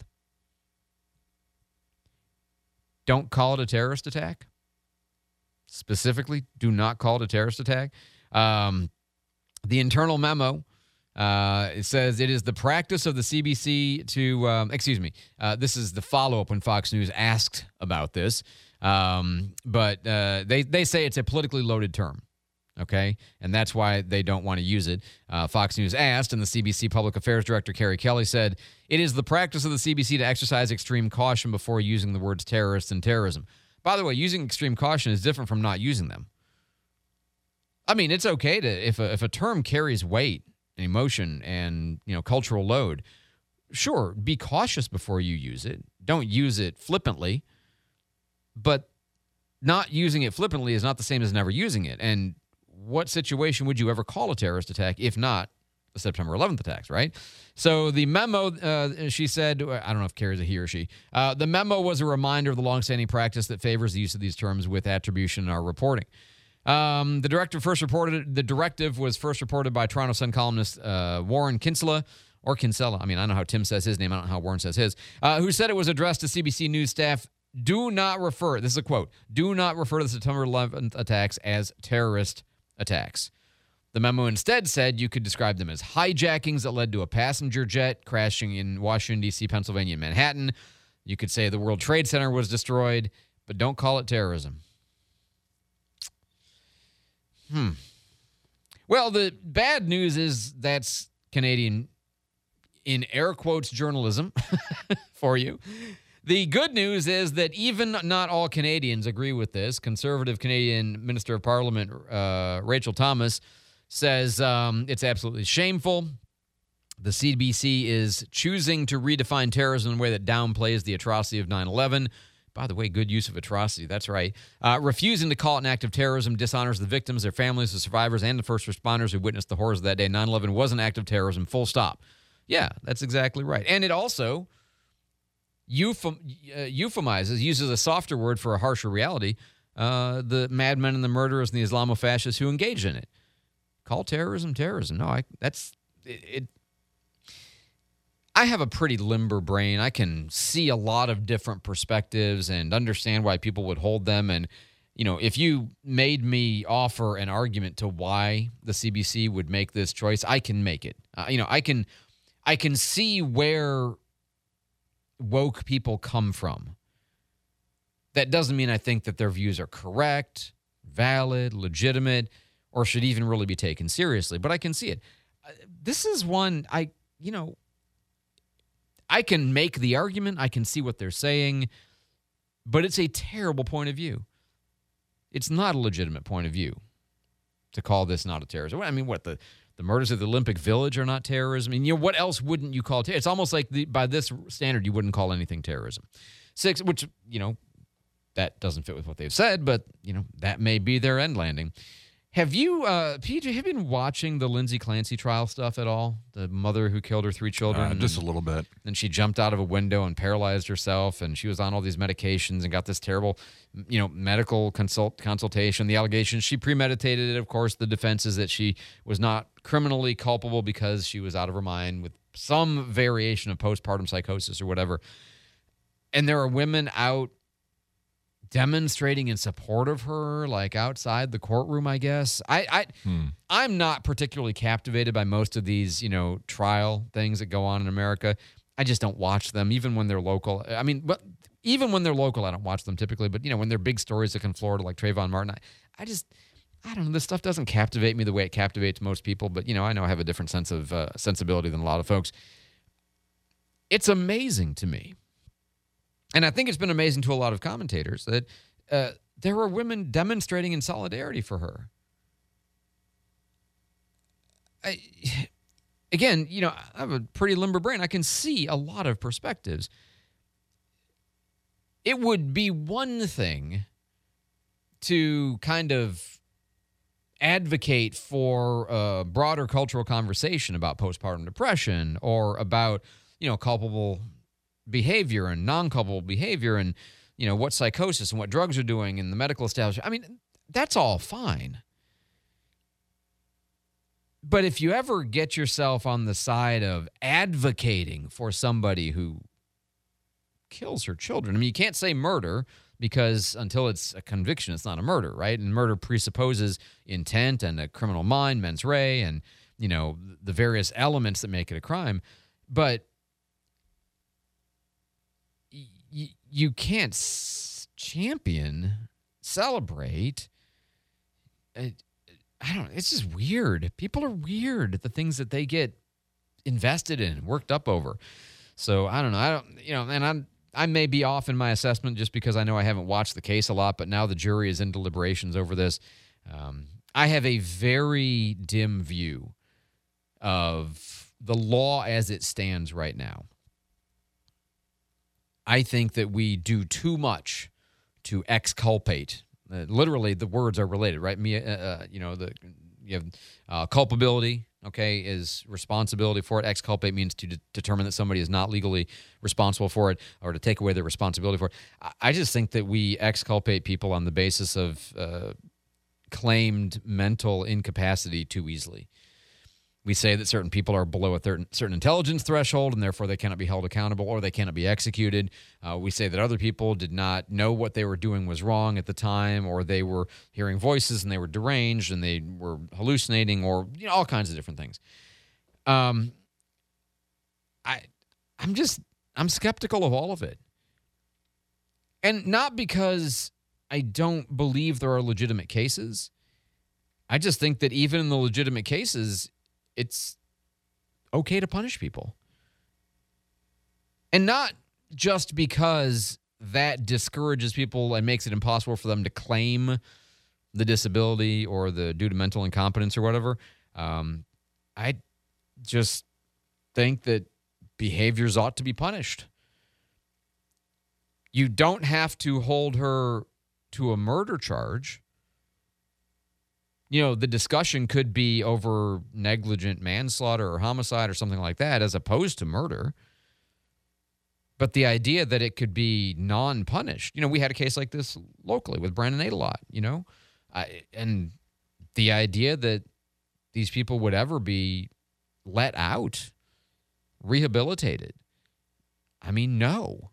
[SPEAKER 5] Don't call it a terrorist attack. Specifically, do not call it a terrorist attack. Um, the internal memo, uh, it says it is the practice of the C B C to, um, excuse me, uh, this is the follow-up when Fox News asked about this. Um, but uh, they, they say it's a politically loaded term okay? And that's why they don't want to use it. Uh, Fox News asked, and the C B C Public Affairs Director, Carrie Kelly, said, it is the practice of the C B C to exercise extreme caution before using the words terrorist and terrorism. By the way, using extreme caution is different from not using them. I mean, it's okay to, if a, if a term carries weight and emotion and, you know, cultural load, sure, be cautious before you use it. Don't use it flippantly. But not using it flippantly is not the same as never using it. And what situation would you ever call a terrorist attack if not the September eleventh attacks, right? So the memo, uh, she said, I don't know if Carrie's a he or she, uh, the memo was a reminder of the longstanding practice that favors the use of these terms with attribution in our reporting. Um, the directive first reported. The directive was first reported by Toronto Sun columnist uh, Warren Kinsella, or Kinsella. I mean, I don't know how Tim says his name. I don't know how Warren says his. Uh, who said it was addressed to C B C News staff. Do not refer. This is a quote. Do not refer to the September eleventh attacks as terrorist attacks. The memo instead said you could describe them as hijackings that led to a passenger jet crashing in Washington, D C, Pennsylvania, and Manhattan. You could say the World Trade Center was destroyed, but don't call it terrorism. Hmm. Well, the bad news is that's Canadian, in air quotes, journalism for you. The good news is that even not all Canadians agree with this. Conservative Canadian Minister of Parliament uh, Rachel Thomas says um, it's absolutely shameful. The C B C is choosing to redefine terrorism in a way that downplays the atrocity of nine eleven. By the way, good use of atrocity. That's right. Uh, refusing to call it an act of terrorism dishonors the victims, their families, the survivors, and the first responders who witnessed the horrors of that day. nine eleven was an act of terrorism, full stop. Yeah, that's exactly right. And it also euphem- uh, euphemizes, uses a softer word for a harsher reality, uh, the madmen and the murderers and the Islamofascists who engaged in it. Call terrorism terrorism. No, I that's it, it. I have a pretty limber brain. I can see a lot of different perspectives and understand why people would hold them. And, you know, if you made me offer an argument to why the C B C would make this choice, I can make it. Uh, you know, I can, I can see where woke people come from. That doesn't mean I think that their views are correct, valid, legitimate, or should even really be taken seriously. But I can see it. Uh, this is one I, you know, I can make the argument. I can see what they're saying, but it's a terrible point of view. It's not a legitimate point of view to call this not a terrorism. I mean, what, the, the murders of the Olympic Village are not terrorism? I mean, you know, what else wouldn't you call terrorism? It's almost like the, by this standard, you wouldn't call anything terrorism. Six, which, you know, that doesn't fit with what they've said, but, you know, that may be their end landing. Have you, uh, P J, have you been watching the Lindsay Clancy trial stuff at all? The mother who killed her three children?
[SPEAKER 10] Uh, just a little bit.
[SPEAKER 5] And she jumped out of a window and paralyzed herself, and she was on all these medications and got this terrible, you know, medical consult consultation. The allegations, she premeditated it, of course. The defense is that she was not criminally culpable because she was out of her mind with some variation of postpartum psychosis or whatever. And there are women out demonstrating in support of her, like outside the courtroom, I guess. I, I, hmm. I'm not particularly captivated by most of these, you know, trial things that go on in America. I just don't watch them, even when they're local. I mean, but even when they're local, I don't watch them typically. But, you know, when they're big stories like in Florida, like Trayvon Martin, I, I just, I don't know, this stuff doesn't captivate me the way it captivates most people. But, you know, I know I have a different sense of uh, sensibility than a lot of folks. It's amazing to me. And I think it's been amazing to a lot of commentators that uh, there were women demonstrating in solidarity for her. I, again, you know, I have a pretty limber brain. I can see a lot of perspectives. It would be one thing to kind of advocate for a broader cultural conversation about postpartum depression or about, you know, culpable behavior and non-culpable behavior and, you know, what psychosis and what drugs are doing in the medical establishment. I mean, that's all fine. But if you ever get yourself on the side of advocating for somebody who kills her children, I mean, you can't say murder because until it's a conviction, it's not a murder, right? And murder presupposes intent and a criminal mind, mens rea, and, you know, the various elements that make it a crime. But you can't s- champion, celebrate. Uh, I don't, it's just weird. People are weird, the things that they get invested in, worked up over. So I don't know. I don't, you know, and I'm, I may be off in my assessment just because I know I haven't watched the case a lot, but now the jury is in deliberations over this. Um, I have a very dim view of the law as it stands right now. I think that we do too much to exculpate. Uh, literally, the words are related, right? Me, uh, uh, you know, the you have uh, culpability. Okay, is responsibility for it. Exculpate means to de- determine that somebody is not legally responsible for it or to take away their responsibility for it. I, I just think that we exculpate people on the basis of uh, claimed mental incapacity too easily. We say that certain people are below a certain, certain intelligence threshold and therefore they cannot be held accountable or they cannot be executed. Uh, we say that other people did not know what they were doing was wrong at the time, or they were hearing voices and they were deranged and they were hallucinating, or you know, all kinds of different things. Um, I, I'm just, I'm skeptical of all of it. And not because I don't believe there are legitimate cases. I just think that even in the legitimate cases, it's okay to punish people. And not just because that discourages people and makes it impossible for them to claim the disability or the due to mental incompetence or whatever. Um, I just think that behaviors ought to be punished. You don't have to hold her to a murder charge. You know, the discussion could be over negligent manslaughter or homicide or something like that, as opposed to murder. But the idea that it could be non-punished, you know, we had a case like this locally with Brandon Adelot, you know, I, and the idea that these people would ever be let out, rehabilitated. I mean, no.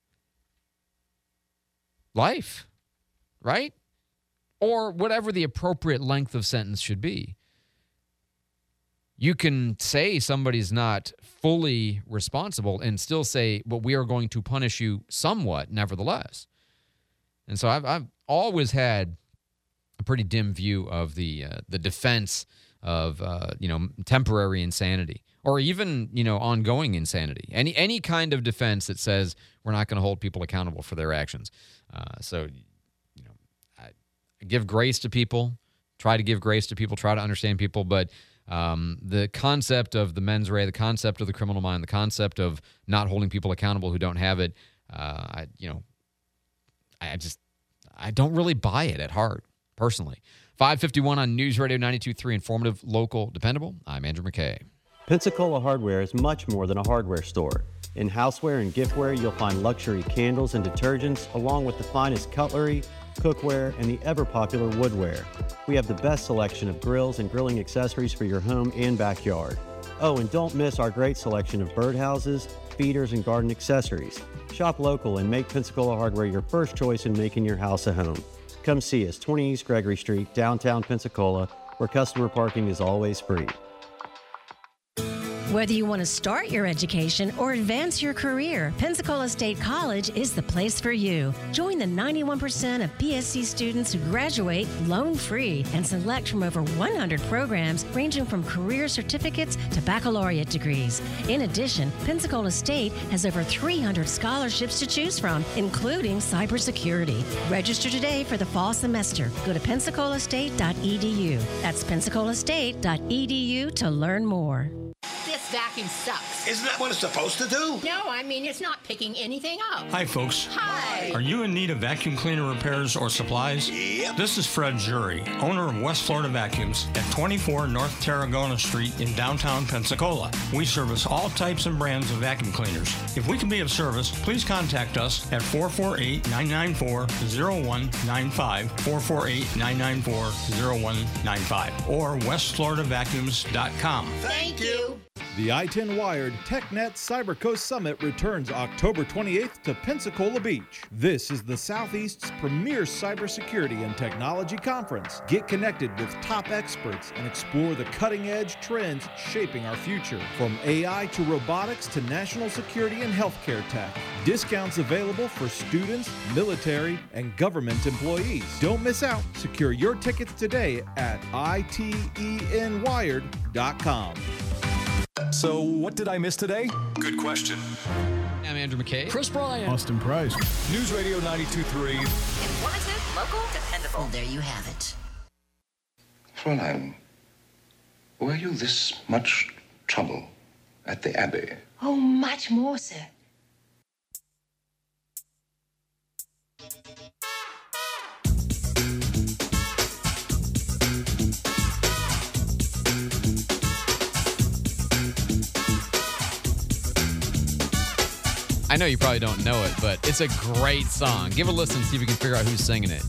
[SPEAKER 5] Life, right? Or whatever the appropriate length of sentence should be. You can say somebody's not fully responsible and still say, well, we are going to punish you somewhat, nevertheless. And so I've, I've always had a pretty dim view of the uh, the defense of uh, you know temporary insanity, or even you know ongoing insanity. Any any kind of defense that says we're not going to hold people accountable for their actions. Uh, so. Give grace to people, try to give grace to people, try to understand people, but um, the concept of the mens rea, the concept of the criminal mind, the concept of not holding people accountable who don't have it, uh, I, you know, I just, I don't really buy it at heart, personally. five fifty-one on News Radio ninety-two point three, informative, local, dependable. I'm Andrew McKay.
[SPEAKER 2] Pensacola Hardware is much more than a hardware store. In houseware and giftware, you'll find luxury candles and detergents, along with the finest cutlery, cookware, and the ever-popular woodware. We have the best selection of grills and grilling accessories for your home and backyard. Oh, and don't miss our great selection of birdhouses, feeders, and garden accessories. Shop local and make Pensacola Hardware your first choice in making your house a home. Come see us, twenty East Gregory Street, downtown Pensacola, where customer parking is always free.
[SPEAKER 3] Whether you want to start your education or advance your career, Pensacola State College is the place for you. Join the ninety-one percent of P S C students who graduate loan-free and select from over one hundred programs ranging from career certificates to baccalaureate degrees. In addition, Pensacola State has over three hundred scholarships to choose from, including cybersecurity. Register today for the fall semester. Go to pensacola state dot e d u. That's pensacola state dot e d u to learn more.
[SPEAKER 6] This vacuum sucks.
[SPEAKER 7] Isn't that what it's supposed to do?
[SPEAKER 6] No, I mean, it's not picking anything up.
[SPEAKER 8] Hi, folks.
[SPEAKER 6] Hi.
[SPEAKER 8] Are you in need of vacuum cleaner repairs or supplies?
[SPEAKER 7] Yep.
[SPEAKER 8] This is Fred Jury, owner of West Florida Vacuums at twenty-four North Tarragona Street in downtown Pensacola. We service all types and brands of vacuum cleaners. If we can be of service, please contact us at four four eight, nine nine four, zero one nine five, four four eight, nine nine four, zero one nine five, or west florida vacuums dot com.
[SPEAKER 7] Thank you. The I ten Wired TechNet CyberCoast Summit returns October twenty-eighth to Pensacola Beach. This is the Southeast's premier cybersecurity and technology conference. Get connected with top experts and explore the cutting-edge trends shaping our future. From A I to robotics to national security and healthcare tech. Discounts available for students, military, and government employees. Don't miss out. Secure your tickets today at I T E N wired dot com.
[SPEAKER 1] So, what did I miss today? Good question.
[SPEAKER 5] I'm Andrew McKay.
[SPEAKER 1] Chris Bryan.
[SPEAKER 21] Austin Price.
[SPEAKER 1] News Radio ninety-two point three.
[SPEAKER 9] Informative, local, dependable. There you have it.
[SPEAKER 11] Fräulein, were you this much trouble at the Abbey?
[SPEAKER 9] Oh, much more, sir.
[SPEAKER 5] I know you probably don't know it, but it's a great song. Give it a listen, see if you can figure out who's singing it.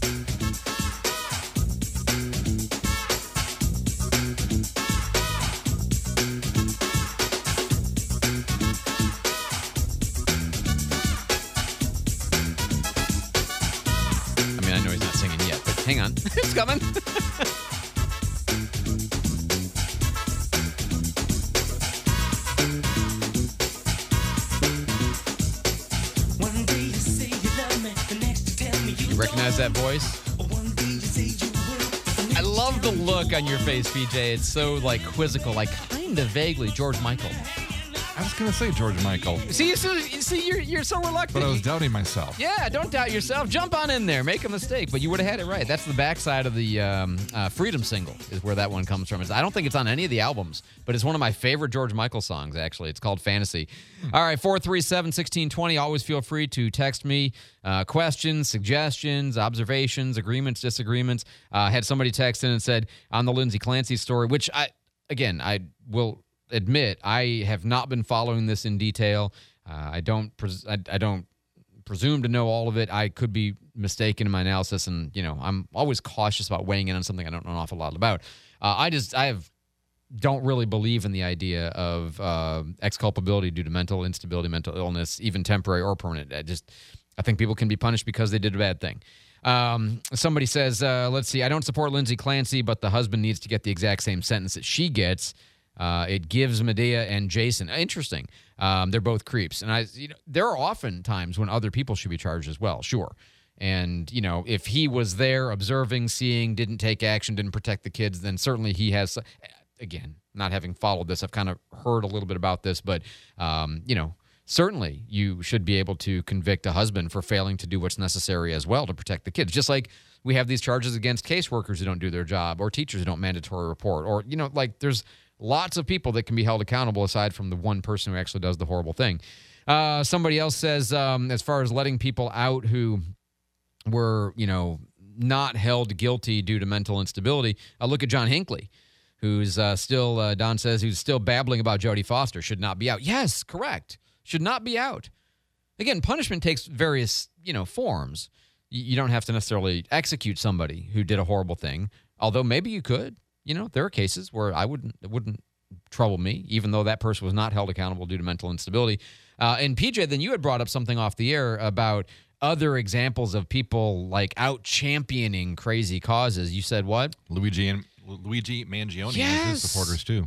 [SPEAKER 5] I mean, I know he's not singing yet, but hang on. It's coming. You recognize that voice? I love the look on your face, P J. It's so, like, quizzical, like, kind of vaguely George Michael.
[SPEAKER 10] I was going to say George Michael.
[SPEAKER 5] See, you see, you're, you're so reluctant.
[SPEAKER 10] But I was doubting myself.
[SPEAKER 5] Yeah, don't doubt yourself. Jump on in there. Make a mistake. But you would have had it right. That's the backside of the um, uh, Freedom single is where that one comes from. It's, I don't think it's on any of the albums, but it's one of my favorite George Michael songs, actually. It's called Fantasy. Hmm. All right, four three seven, one six two zero. Always feel free to text me uh, questions, suggestions, observations, agreements, disagreements. I uh, had somebody text in and said, on the Lindsay Clancy story, which, I again, I will admit I have not been following this in detail. Uh, I don't pres- I, I don't presume to know all of it. I could be mistaken in my analysis, and you know I'm always cautious about weighing in on something I don't know an awful lot about. Uh, I just I have don't really believe in the idea of uh, exculpability due to mental instability, mental illness, even temporary or permanent. I just I think people can be punished because they did a bad thing. Um, somebody says, uh, let's see, I don't support Lindsay Clancy, but the husband needs to get the exact same sentence that she gets. Uh, it gives Medea and Jason. Interesting. Um, they're both creeps. And I, you know, there are often times when other people should be charged as well, sure. And, you know, if he was there observing, seeing, didn't take action, didn't protect the kids, then certainly he has, again, not having followed this, I've kind of heard a little bit about this, but, um, you know, certainly you should be able to convict a husband for failing to do what's necessary as well to protect the kids. Just like we have these charges against caseworkers who don't do their job or teachers who don't mandatory report or, you know, like there's lots of people that can be held accountable aside from the one person who actually does the horrible thing. Uh, somebody else says, um, as far as letting people out who were, you know, not held guilty due to mental instability, uh, look at John Hinckley, who's uh, still, uh, Don says, who's still babbling about Jodie Foster, should not be out. Yes, correct. Should not be out. Again, punishment takes various, you know, forms. You, you don't have to necessarily execute somebody who did a horrible thing, although maybe you could. You know, there are cases where I wouldn't, it wouldn't trouble me, even though that person was not held accountable due to mental instability. Uh, and P J, then you had brought up something off the air about other examples of people like out championing crazy causes. You said what?
[SPEAKER 10] Luigi and Luigi Mangione
[SPEAKER 5] yes.
[SPEAKER 10] and his supporters too.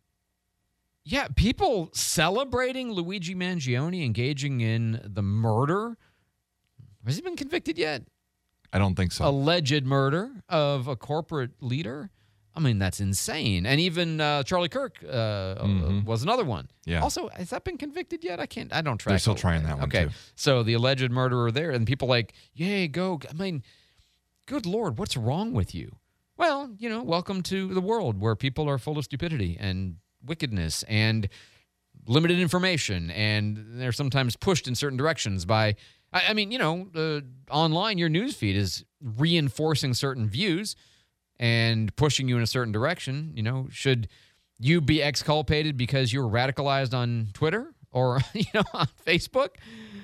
[SPEAKER 5] Yeah, people celebrating Luigi Mangione engaging in the murder. Has he been convicted yet?
[SPEAKER 10] I don't think so.
[SPEAKER 5] Alleged murder of a corporate leader. I mean, that's insane. And even uh, Charlie Kirk uh, mm-hmm. was another one.
[SPEAKER 10] Yeah.
[SPEAKER 5] Also, has that been convicted yet? I can't. I don't track.
[SPEAKER 10] They're still trying that one
[SPEAKER 5] okay.
[SPEAKER 10] too.
[SPEAKER 5] So the alleged murderer there, and people like, yay, go. I mean, good Lord, what's wrong with you? Well, you know, welcome to the world where people are full of stupidity and wickedness and limited information, and they're sometimes pushed in certain directions by. I, I mean, you know, uh, online, your news feed is reinforcing certain views and pushing you in a certain direction. You know, should you be exculpated because you were radicalized on Twitter or, you know, on Facebook?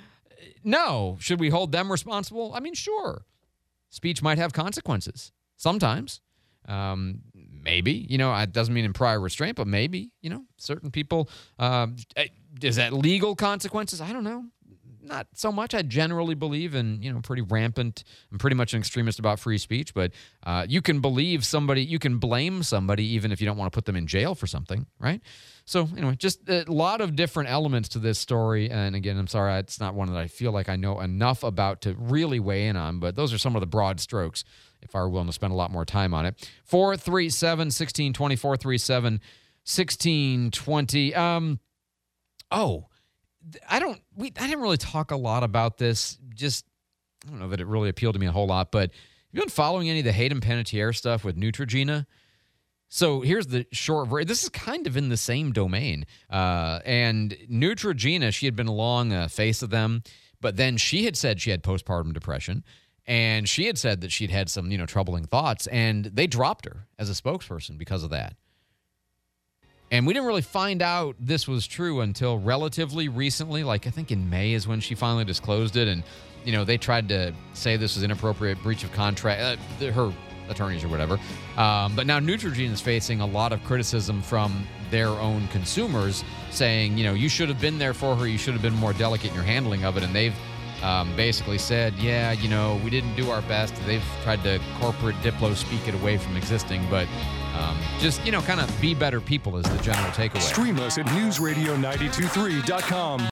[SPEAKER 5] No. Should we hold them responsible? I mean, sure. Speech might have consequences sometimes. Um, Maybe, you know, it doesn't mean in prior restraint, but maybe, you know, certain people, uh, is that legal consequences? I don't know. Not so much. I generally believe in, you know, pretty rampant. I'm pretty much an extremist about free speech, but uh, you can believe somebody, you can blame somebody even if you don't want to put them in jail for something, right? So anyway, just a lot of different elements to this story. And again, I'm sorry, it's not one that I feel like I know enough about to really weigh in on, but those are some of the broad strokes if I were willing to spend a lot more time on it. four three seven, one six two zero, four three seven, one six two zero. Um, oh, I don't, we, I didn't really talk a lot about this. Just, I don't know that it really appealed to me a whole lot, but have you been following any of the Hayden Panettiere stuff with Neutrogena? So here's the short version. This is kind of in the same domain. Uh, and Neutrogena, she had been a long uh, face of them, but then she had said she had postpartum depression, and she had said that she'd had some, you know, troubling thoughts, and they dropped her as a spokesperson because of that. And we didn't really find out this was true until relatively recently. Like, I think in May is when she finally disclosed it. And, you know, they tried to say this was inappropriate breach of contract, uh, her attorneys or whatever. Um, but now Neutrogena is facing a lot of criticism from their own consumers saying, you know, you should have been there for her. You should have been more delicate in your handling of it. And they've um, basically said, yeah, you know, we didn't do our best. They've tried to corporate Diplo speak it away from existing, but Um, just, you know, kind of be better people is the general takeaway.
[SPEAKER 1] Stream us at news radio nine two three dot com.